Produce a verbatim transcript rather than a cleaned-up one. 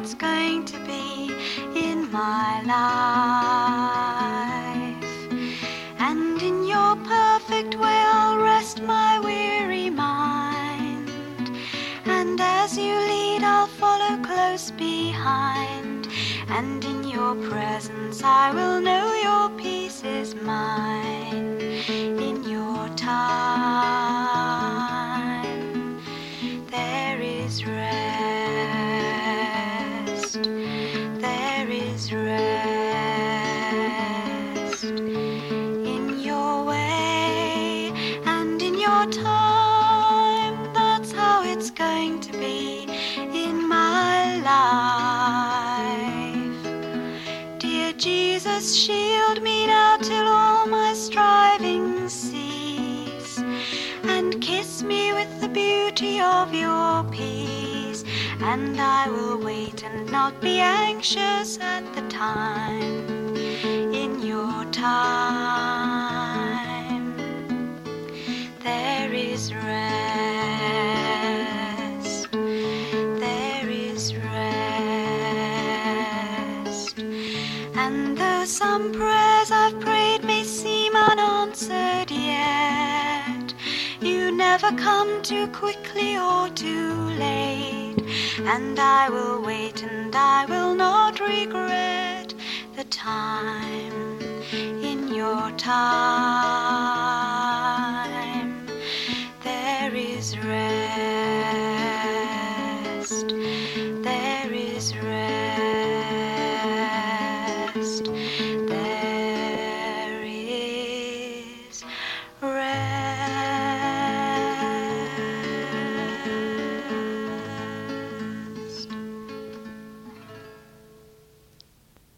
it's going to be in my life. And in your perfect way I'll rest my weary mind, and as you lead I'll follow close behind, and in your presence I will know your peace is mine. In your time there is rest, there is rest. In your way and in your time, that's how it's going to be in my life. Dear Jesus, shield me now till all my striving cease, and kiss me with the beauty of your peace, and I will wait and not be anxious at the time. In your time there is rest, there is rest. And though some prayers I've prayed may seem unanswered yet, you never come too quickly or too late, and I will wait and I will not regret the time. In your time